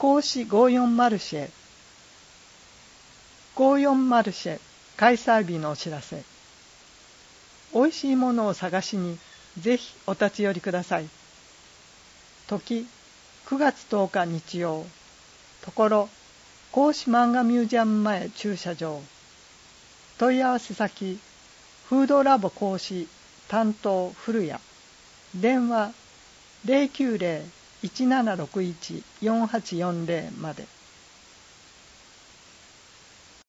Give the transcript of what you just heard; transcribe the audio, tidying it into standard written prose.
講師54マルシェ54マルシェ開催日のお知らせ。おいしいものを探しにぜひお立ち寄りください。時9月10日日曜。ところ講師漫画ミュージアム前駐車場。問い合わせ先フードラボ講師担当古谷。電話090-1761-4840まで。